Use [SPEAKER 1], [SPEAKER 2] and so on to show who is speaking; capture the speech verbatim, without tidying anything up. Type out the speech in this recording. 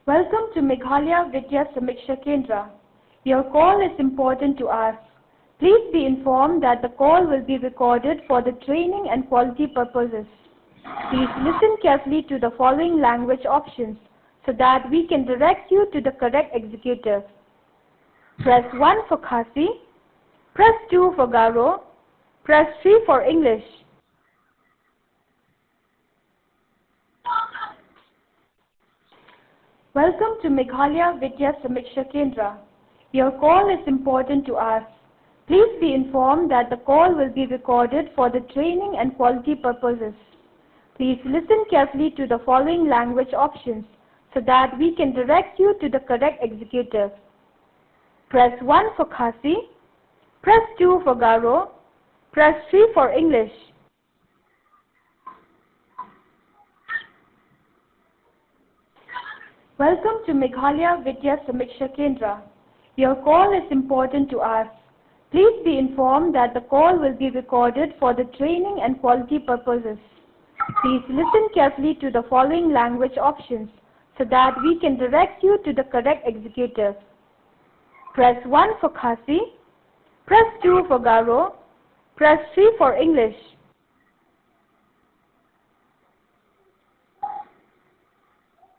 [SPEAKER 1] Welcome to Meghalaya Vidya Samiksha Kendra. Your call is important to us. Please be informed that the call will be recorded for the training and quality purposes. Please listen carefully to the following language options so that we can direct you to the correct executive. Press one for Khasi, press two for Garo, press three for English. Welcome to Meghalaya Vidya Samiksha Kendra. Your call is important to us. Please be informed that the call will be recorded for the training and quality purposes. Please listen carefully to the following language options so that we can direct you to the correct executive. Press one for Khasi, press two for Garo, press three for English. Welcome to Meghalaya Vidya Samiksha Kendra. Your call is important to us. Please be informed that the call will be recorded for the training and quality purposes. Please listen carefully to the following language options so that we can direct you to the correct executive. Press one for Khasi, press two for Garo, press three for English.